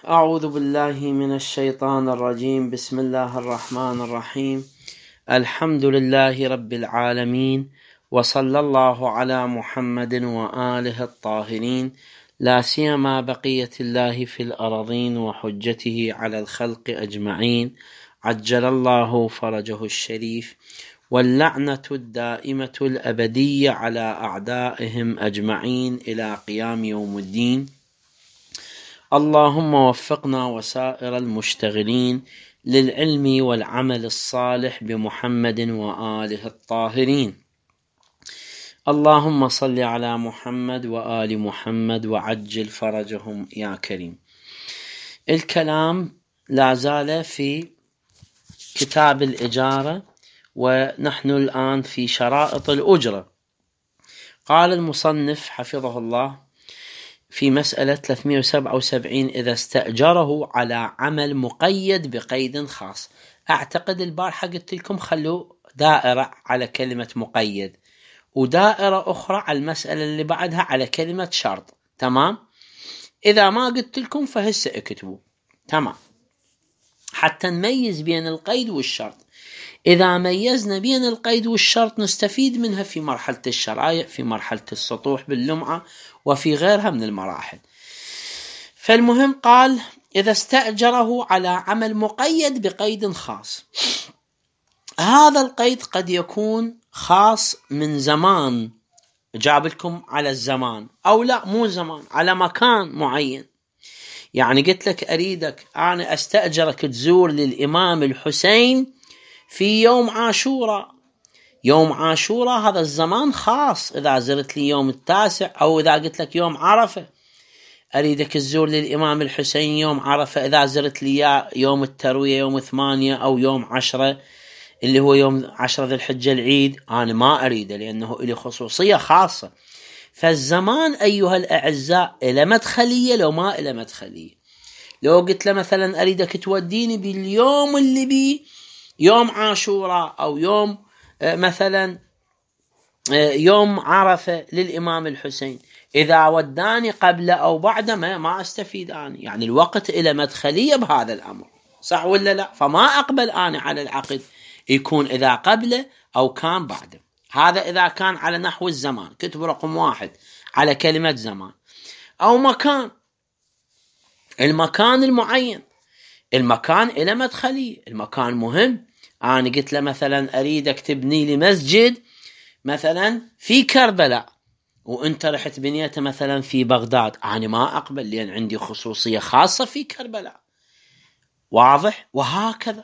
أعوذ بالله من الشيطان الرجيم. بسم الله الرحمن الرحيم. الحمد لله رب العالمين، وصلى الله على محمد وآله الطاهرين، لا سيما بقية الله في الأراضين وحجته على الخلق أجمعين، عجل الله فرجه الشريف، واللعنة الدائمة الأبدية على أعدائهم أجمعين إلى قيام يوم الدين. اللهم وفقنا وسائر المشتغلين للعلم والعمل الصالح بمحمد وآله الطاهرين. اللهم صل على محمد وآل محمد وعجل فرجهم يا كريم. الكلام لا زال في كتاب الإجارة، ونحن الآن في شرائط الأجرة. قال المصنف حفظه الله في مسألة 377: إذا استأجره على عمل مقيد بقيد خاص. أعتقد البارحة قلت لكم خلوا دائرة على كلمة مقيد، ودائرة أخرى على المسألة اللي بعدها على كلمة شرط. تمام؟ إذا ما قلت لكم فهسه اكتبوا. تمام، حتى نميز بين القيد والشرط. إذا ميزنا بين القيد والشرط نستفيد منها في مرحلة الشرائع، في مرحلة السطوح باللمعة، وفي غيرها من المراحل. فالمهم قال: إذا استأجره على عمل مقيد بقيد خاص. هذا القيد قد يكون خاص من زمان، جاب لكم على الزمان، أو لا مو زمان، على مكان معين. يعني قلت لك أريدك أنا أستأجرك تزور للإمام الحسين في يوم عاشوراء. يوم عاشوراء هذا الزمان خاص. إذا زرت لي يوم 9، أو إذا قلت لك يوم عرفة أريدك تزور للإمام الحسين يوم عرفة، إذا زرت لي يوم التروية يوم 8 أو يوم 10 اللي هو يوم 10 ذي الحجة العيد، أنا ما أريده لأنه إلي خصوصية خاصة. فالزمان أيها الأعزاء إلى مدخلية لو ما إلى مدخلية. لو قلت له مثلا أريدك توديني باليوم اللي بي يوم عاشوراء، أو يوم مثلا يوم عرفة للإمام الحسين، إذا وداني قبل أو بعد ما أستفيد أنا. يعني الوقت إلى مدخلية بهذا الأمر، صح ولا لا؟ فما أقبل أنا على العقد يكون إذا قبله أو كان بعده. هذا إذا كان على نحو الزمان، كتب رقم 1 على كلمة زمان. أو مكان، المكان المعين، المكان إلى مدخلية، المكان مهم. أنا قلت له مثلا أريدك تبني لي مسجد مثلا في كربلاء، وأنت رحت بنيته مثلا في بغداد، أنا ما أقبل لأن عندي خصوصية خاصة في كربلاء. واضح؟ وهكذا.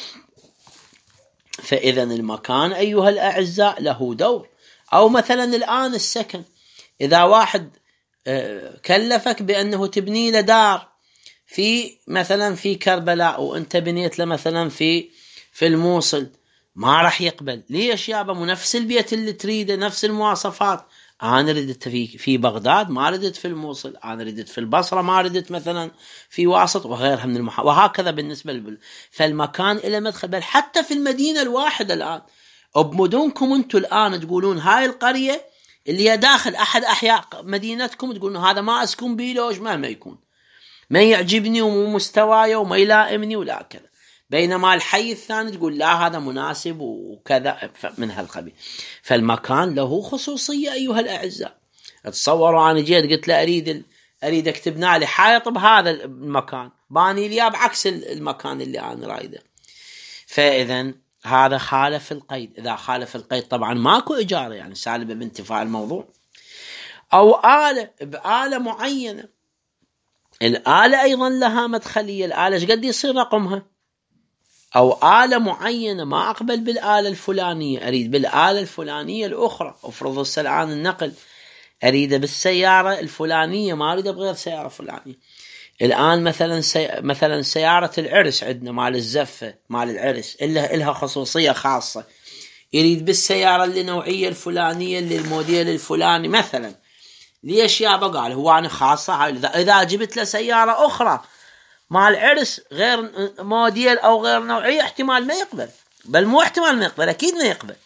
فإذا المكان أيها الأعزاء له دور. أو مثلا الآن السكن، إذا واحد كلفك بأنه تبني له دار في مثلا في كربلاء، وأنت بنيت له مثلا في الموصل، ما راح يقبل. ليش يابا؟ مو نفس البيت اللي تريده، نفس المواصفات. أنا ردت في بغداد، ما ردت في الموصل. أنا ردت في البصرة، ما ردت مثلا في واسط، وغيرها من وهكذا بالنسبة فالمكان إلى مدخل. بل حتى في المدينة الواحدة الآن، بمدنكم أنتم الآن تقولون هاي القرية اللي هي داخل أحد أحياء مدينتكم، تقولون هذا ما أسكن بيلوش، مهما يكون ما يعجبني ومو مستواي وما يلائمني ولا كذا. بينما الحي الثاني تقول لا هذا مناسب وكذا من هالقبيل. فالمكان له خصوصية أيها الأعزاء. تصوروا أنا جيت قلت له أريدك تبنى لي حائط بهذا المكان، باني لي بعكس المكان اللي أنا رايده. فإذا هذا خالف القيد. إذا خالف القيد طبعا ماكو إجارة، يعني سالبة بانتفاع الموضوع. أو بآلة معينة، الآلة أيضا لها مدخلية. الآلة ايش قد يصير رقمها؟ أو آلة معينة، ما أقبل بالآلة الفلانية، أريد بالآلة الفلانية الأخرى. أفرض الآن النقل أريد بالسيارة الفلانية، ما أريد بغير سيارة فلانية. الآن مثلا سيارة العرس عندنا مال الزفة مال العرس إلها خصوصية خاصة، يريد بالسيارة اللي نوعية الفلانية اللي الموديل الفلاني مثلا. ليش يا بقال هو أنا خاصة؟ إذا جبت له سيارة أخرى مال العرس غير موديل أو غير نوعية، احتمال ما يقبل. بل مو احتمال ما يقبل، أكيد ما يقبل.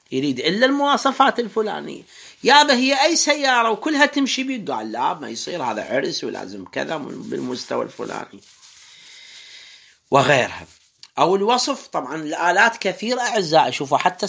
يريد إلا المواصفات الفلانية. يابا هي أي سيارة وكلها تمشي بيه، قال لا ما يصير، هذا عرس ولازم كذا بالمستوى الفلاني وغيرها. أو الوصف، طبعا الآلات كثيرة أعزائي، شوفوا حتى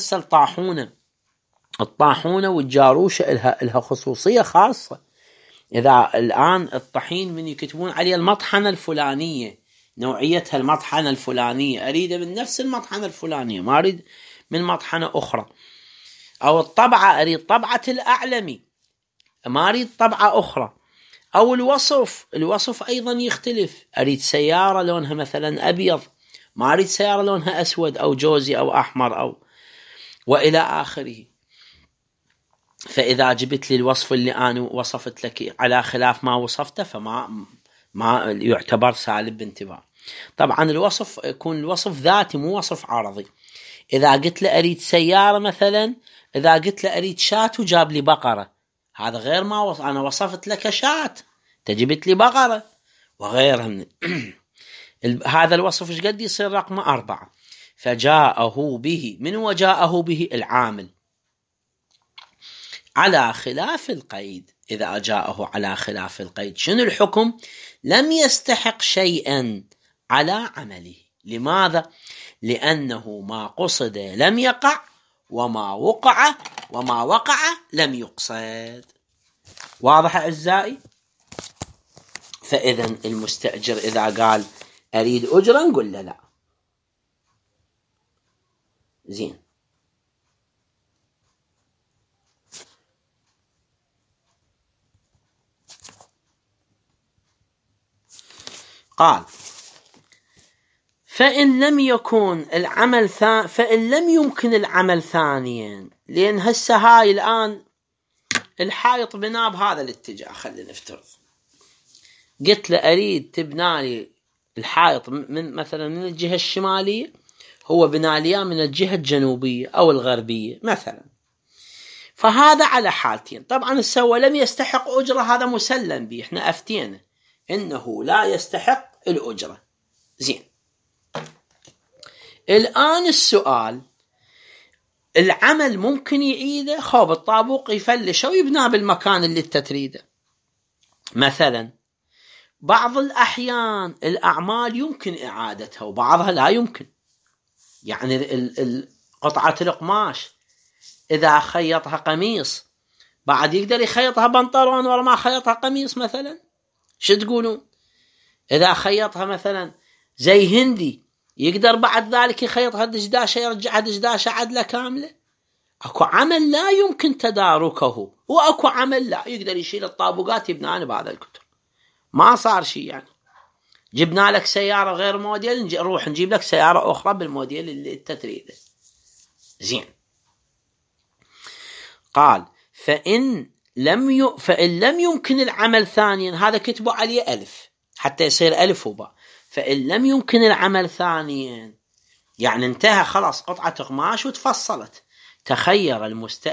الطاحونة والجاروشة إلها خصوصية خاصة. إذا الآن الطحين من يكتبون عليه المطحنة الفلانية، نوعيتها المطحنة الفلانية، أريد من نفس المطحنة الفلانية، ما أريد من مطحنة أخرى. أو الطبعة، أريد طبعة الأعلمي، ما أريد طبعة أخرى. أو الوصف أيضا يختلف، أريد سيارة لونها مثلا أبيض، ما أريد سيارة لونها أسود أو جوزي أو أحمر أو وإلى آخره. فإذا جبت لي الوصف اللي أنا وصفت لك على خلاف ما وصفته فما يعتبر سالب بانتباه. طبعا الوصف يكون الوصف ذاتي مو وصف عرضي. إذا قلت له أريد سيارة مثلا، إذا قلت له أريد شاة وجاب لي بقرة، هذا غير ما أنا وصفت لك شاة، تجبت لي بقرة وغيرها من هذا الوصف إيش قد يصير؟ رقم 4. فجاءه به، من وجاءه به؟ العامل على خلاف القيد. إذا جاءه على خلاف القيد شنو الحكم؟ لم يستحق شيئا على عمله. لماذا؟ لأنه ما قصد لم يقع، وما وقع لم يقصد. واضح أعزائي؟ فإذا المستأجر إذا قال أريد أجرة نقول له لا. زين. قال فإن لم يمكن العمل ثانيا، لأن هسه هاي الآن الحائط بناه بهذا الاتجاه، خلينا نفترض قلت له أريد تبنالي الحائط مثلا من الجهة الشمالية، هو بناليا من الجهة الجنوبية أو الغربية مثلا. فهذا على حالتين. طبعا السوى لم يستحق أجرة، هذا مسلم به، احنا أفتينا إنه لا يستحق الأجرة. زين. الآن السؤال، العمل ممكن يعيده؟ خوب الطابوق يفلشه ويبناه بالمكان اللي تريده. مثلا بعض الأحيان الأعمال يمكن إعادتها وبعضها لا يمكن. يعني قطعة القماش إذا خيطها قميص بعد يقدر يخيطها بنطلون ولا ما خيطها قميص مثلا، شو تقولون؟ إذا خيطها مثلا زي هندي يقدر بعد ذلك يخيطها دشداشة يرجعها دشداشة عدلة كاملة؟ أكو عمل لا يمكن تداركه، وأكو عمل لا يقدر يشيل الطابقات يبناني بهذا الكتر. ما صار شيء. يعني جبنا لك سيارة غير موديل، نروح نجيب لك سيارة أخرى بالموديل اللي أنت تريده. زين. قال فإن لم يمكن العمل ثانيا، هذا كتبوا عليه ألف حتى يصير ألف وباء. فإن لم يمكن العمل ثانيا يعني انتهى خلاص قطعة قماش وتفصلت، تخير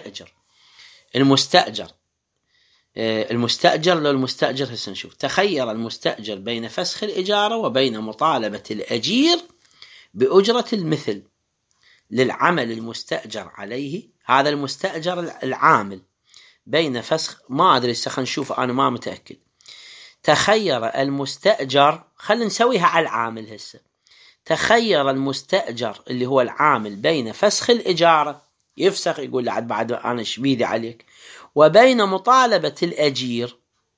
المستأجر هسه نشوف. تخير المستأجر بين فسخ الإجارة وبين مطالبة الأجير بأجرة المثل للعمل المستأجر عليه. هذا المستأجر العامل بين فسخ، ما أدري خلينا نشوف، أنا ما متأكد. تخير المستأجر، خلينا نسويها على العامل هسه. تخير المستأجر اللي هو العامل بين فسخ الإجارة، يفسخ يقول له بعد أنا شبيدي عليك، وبين مطالبة الأجير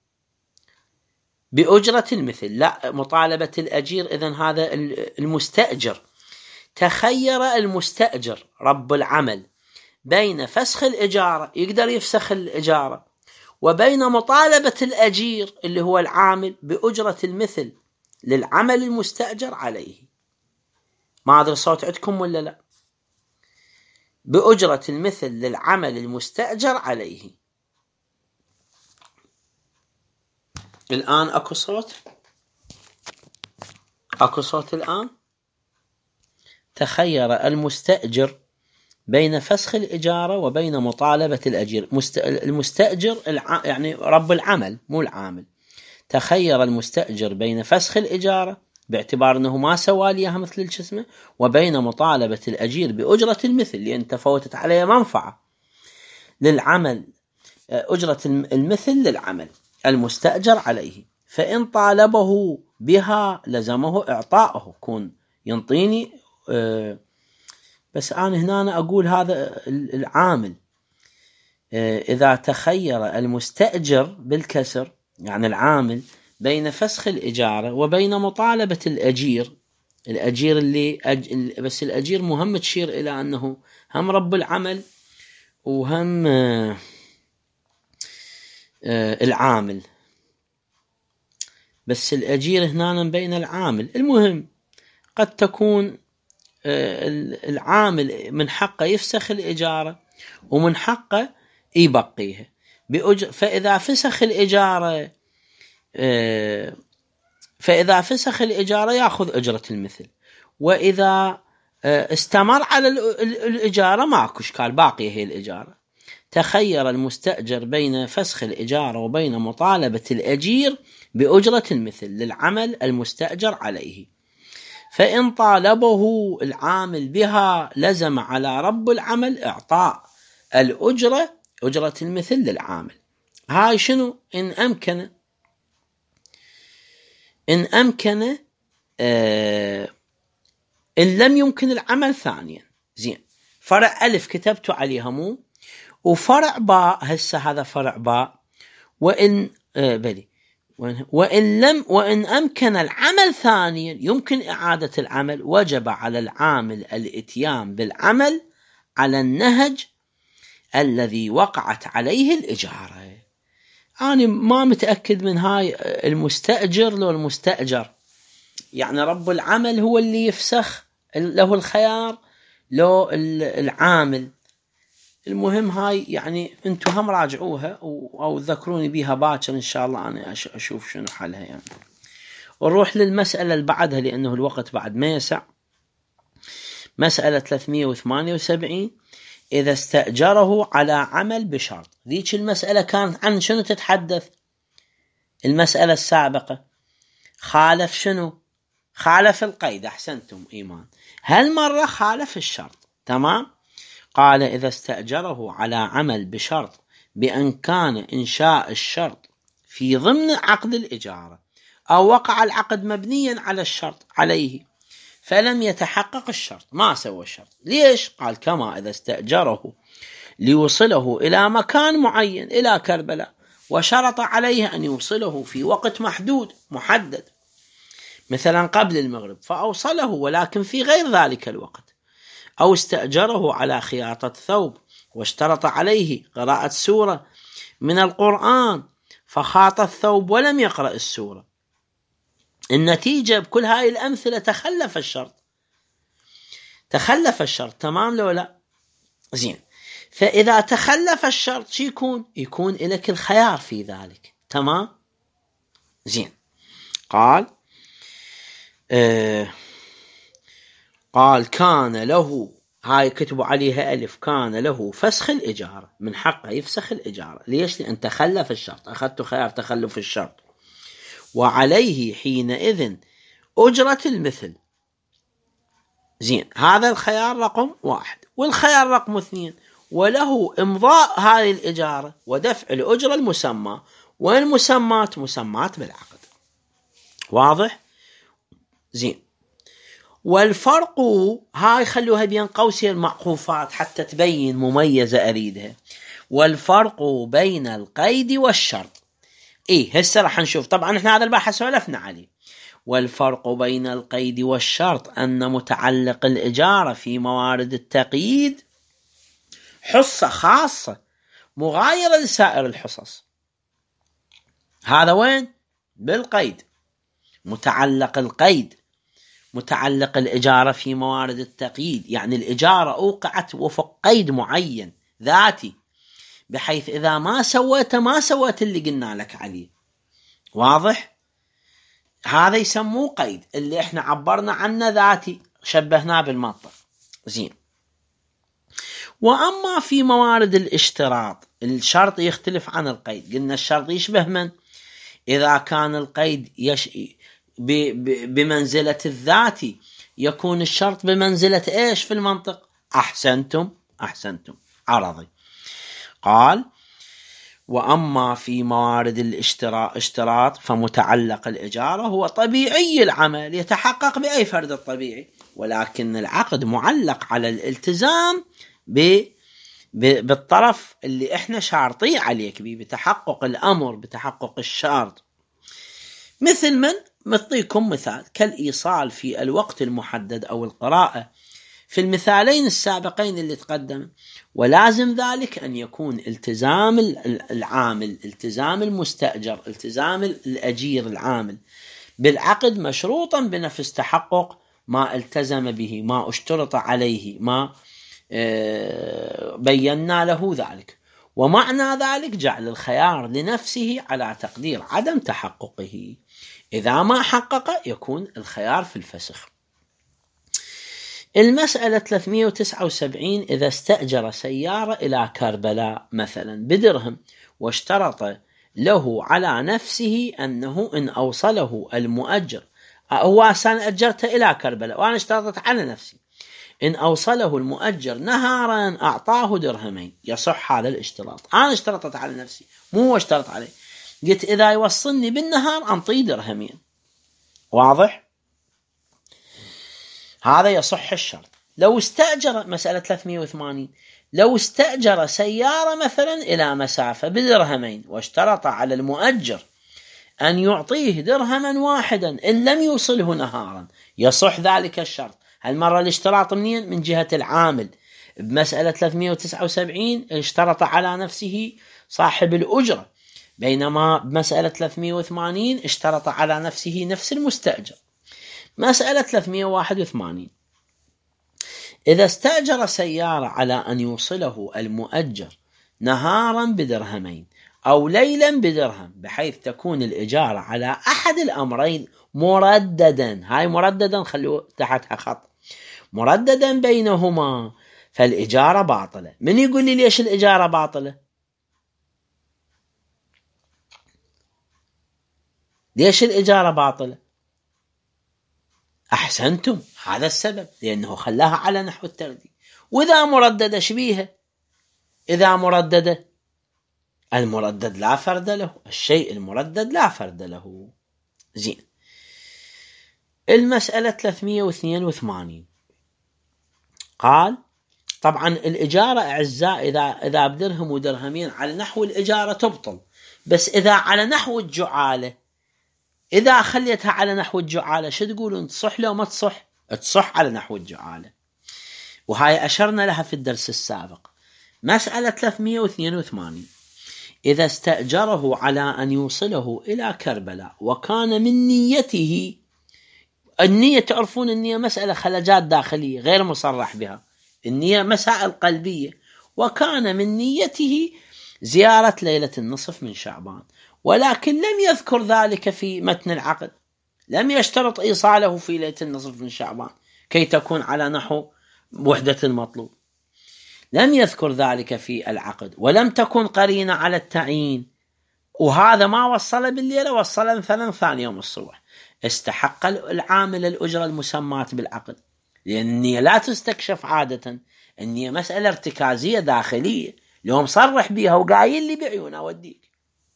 بأجرة المثل. لا، مطالبة الأجير إذن هذا المستأجر. تخير المستأجر رب العمل بين فسخ الإجارة، يقدر يفسخ الإجارة، وبين مطالبة الأجير اللي هو العامل بأجرة المثل للعمل المستأجر عليه. ما أدري الصوت عندكم ولا لا؟ بأجرة المثل للعمل المستأجر عليه. الآن أكو صوت؟ أكو صوت الآن؟ تخير المستأجر بين فسخ الإجارة وبين مطالبة الأجير. المستأجر يعني رب العمل مو العامل. تخير المستأجر بين فسخ الإجارة باعتبار أنه ما سوى لي مثل الجسمة، وبين مطالبة الأجير بأجرة المثل لأن تفوتت عليه منفعة للعمل، أجرة المثل للعمل المستأجر عليه، فإن طالبه بها لزمه إعطاءه، كون ينطيني. بس أنا هنا أقول هذا العامل إذا تخير المستأجر بالكسر، يعني العامل، بين فسخ الإجارة وبين مطالبة الأجير اللي بس الأجير مهم تشير إلى أنه هم رب العمل وهم العامل، بس الأجير هنا بين العامل. المهم قد تكون العامل من حقه يفسخ الإجارة ومن حقه يبقيها فإذا فسخ الإجارة يأخذ أجرة المثل، وإذا استمر على الإجارة ماكو إشكال، باقية هي الإجارة. تخير المستأجر بين فسخ الإجارة وبين مطالبة الأجير بأجرة المثل للعمل المستأجر عليه، فإن طالبه العامل بها لزم على رب العمل إعطاء أجرة المثل للعامل. هاي شنو؟ إن أمكن إن لم يمكن العمل ثانيا. زين، فرع ألف كتبته عليها مو، وفرع باء هسه هذا فرع باء. وإن أمكن العمل ثانيا يمكن إعادة العمل، وجب على العامل الإتيان بالعمل على النهج الذي وقعت عليه الإجارة. أنا ما متأكد من هاي المستأجر لو المستأجر، يعني رب العمل هو اللي يفسخ، له الخيار لو العامل. المهم هاي يعني انتم هم راجعوها أو ذكروني بيها باكر إن شاء الله، أنا أشوف شنو حلها يعني. ونروح للمسألة اللي بعدها لأنه الوقت بعد ما يسع. مسألة 378 إذا استأجره على عمل بشرط. ذيك المسألة كانت عن شنو تتحدث؟ المسألة السابقة خالف شنو؟ خالف القيد. أحسنتم إيمان، هالمرة خالف الشرط. تمام. قال إذا استأجره على عمل بشرط بأن كان إنشاء الشرط في ضمن عقد الإجارة أو وقع العقد مبنيا على الشرط عليه فلم يتحقق الشرط، ما سوى الشرط. ليش؟ قال كما إذا استأجره ليوصله إلى مكان معين إلى كربلاء وشرط عليه أن يوصله في وقت محدد مثلا قبل المغرب فأوصله ولكن في غير ذلك الوقت، أو استأجره على خياطة ثوب واشترط عليه قراءة سورة من القرآن فخاط الثوب ولم يقرأ السورة. النتيجة بكل هاي الأمثلة تخلف الشرط. تمام لو لا؟ زين، فإذا تخلف الشرط شو يكون لك الخيار في ذلك. تمام. زين، قال كان له، هاي كتبوا عليها ألف، كان له فسخ الإجارة، من حقه يفسخ الإجارة. ليش؟ لأن تخلف الشرط، أخذت خيار تخلف الشرط. وعليه حينئذ أجرة المثل. زين، هذا الخيار رقم 1. والخيار رقم 2 وله إمضاء هذه الإجارة ودفع الأجرة المسمى، والمسمات مسمات بالعقد. واضح؟ زين، والفرق هاي خلوها بين قوسين معقوفات حتى تبين مميزة أريدها. والفرق بين القيد والشرط. هسه راح نشوف، طبعا احنا هذا البحث سولفنا عليه. والفرق بين القيد والشرط أن متعلق الإجارة في موارد التقييد حصة خاصة مغايرة لسائر الحصص. هذا وين؟ بالقيد. متعلق القيد، متعلق الإجارة في موارد التقييد، يعني الإجارة أوقعت وفق قيد معين ذاتي، بحيث إذا ما سويت اللي قلنا لك عليه. واضح؟ هذا يسموه قيد، اللي احنا عبرنا عنه ذاتي، شبهناه بالمطر. زين، وأما في موارد الاشتراط الشرط يختلف عن القيد. قلنا الشرط يشبه من؟ إذا كان القيد بمنزلة الذات، يكون الشرط بمنزلة إيش في المنطق؟ أحسنتم عرضي. قال: وأما في موارد الاشتراط فمتعلق الإجارة هو طبيعي العمل يتحقق بأي فرد الطبيعي، ولكن العقد معلق على الالتزام بالطرف اللي احنا شارطيه عليك بيه بتحقق الأمر، بتحقق الشرط. مثل من؟ نعطيكم مثال كالإيصال في الوقت المحدد أو القراءة في المثالين السابقين اللي تقدم. ولازم ذلك أن يكون التزام العامل، التزام المستأجر، التزام الأجير العامل بالعقد مشروطا بنفس تحقق ما التزم به، ما اشترط عليه، ما بينا له ذلك. ومعنى ذلك جعل الخيار لنفسه على تقدير عدم تحققه. إذا ما حقق يكون الخيار في الفسخ. المسألة 379: إذا استأجر سيارة إلى كربلاء مثلا بدرهم واشترط له على نفسه أنه إن أوصله المؤجر، هو أجرت إلى كربلاء وأنا اشترطت على نفسي، إن أوصله المؤجر نهارا أعطاه درهمين، يصح هذا الاشتراط. أنا اشترطت على نفسي، مو هو اشترط عليه. قلت إذا يوصلني بالنهار أنطيه درهمين. واضح؟ هذا يصح الشرط. لو استأجر مسألة 380: لو استأجر سيارة مثلا إلى مسافة بدرهمين واشترط على المؤجر أن يعطيه درهما واحدا إن لم يوصله نهارا، يصح ذلك الشرط. هالمرة الاشتراط منين؟ من جهة العامل. بمسألة 379 اشترط على نفسه صاحب الأجرة، بينما بمسألة 380 اشترط على نفسه نفس المستأجر. مسألة 381: إذا استأجر سيارة على أن يوصله المؤجر نهارا بدرهمين أو ليلا بدرهم، بحيث تكون الإجارة على أحد الأمرين مرددا، هاي مرددا خلوا تحتها خط، مرددا بينهما، فالإجارة باطلة. من يقول لي ليش الإجارة باطلة؟ ليش الإجارة باطلة؟ أحسنتم، هذا السبب، لأنه خلاها على نحو التردي. وإذا مرددة شبيهة، إذا مرددة، المردد لا فرد له، الشيء المردد لا فرد له. زين. المسألة 382: قال: طبعا الإجارة أعزاء إذا بدرهم ودرهمين على نحو الإجارة تبطل، بس إذا على نحو الجعالة، إذا خليتها على نحو الجعالة شو تقولون؟ تصح لو ما تصح؟ تصح على نحو الجعالة، وهاي أشرنا لها في الدرس السابق. مسألة 382: إذا استأجره على أن يوصله إلى كربلاء وكان من نيته، النية تعرفون النية مسألة خلجات داخلية غير مصرح بها، النية مسائل قلبية، وكان من نيته زيارة ليلة النصف من شعبان، ولكن لم يذكر ذلك في متن العقد، لم يشترط إيصاله في ليلة النصف من شعبان كي تكون على نحو وحدة المطلوب، لم يذكر ذلك في العقد، ولم تكن قرينة على التعيين، وهذا ما وصل بالليلة، وصل مثلا ثاني يوم الصبح، استحق العامل الأجرة المسماة بالعقد، لأن النية لا تستكشف عادة، النية مسألة ارتكازية داخلية، لو مصرح بيها وقايل لي بعيونه وديك.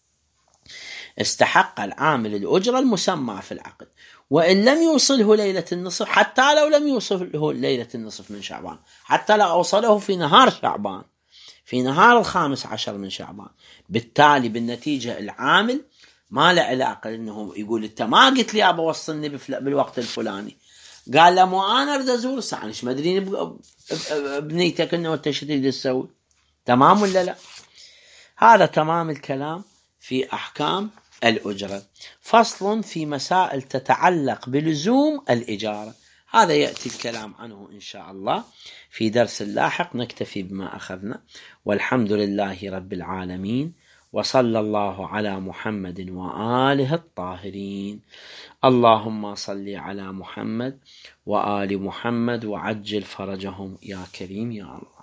استحق العامل الأجرة المسمى في العقد، وإن لم يوصله ليلة النصف، حتى لو لم يوصله ليلة النصف من شعبان، حتى لو أوصله في نهار شعبان، في نهار 15 من شعبان، بالتالي بالنتيجة العامل ما له علاقة إنه يقول أنت ما قلت لي أبا وصلني بالوقت الفلاني، قال له مو أنا أريد أزور الساعة، مش مدرين بنيتك إنه أنت شو تريد تسوي، تمام ولا لا؟ هذا تمام الكلام في أحكام الأجرة. فصل في مسائل تتعلق بلزوم الإجارة، هذا يأتي الكلام عنه إن شاء الله في درس لاحق. نكتفي بما أخذنا، والحمد لله رب العالمين، وصلى الله على محمد وآله الطاهرين. اللهم صل على محمد وآل محمد وعجل فرجهم يا كريم يا الله.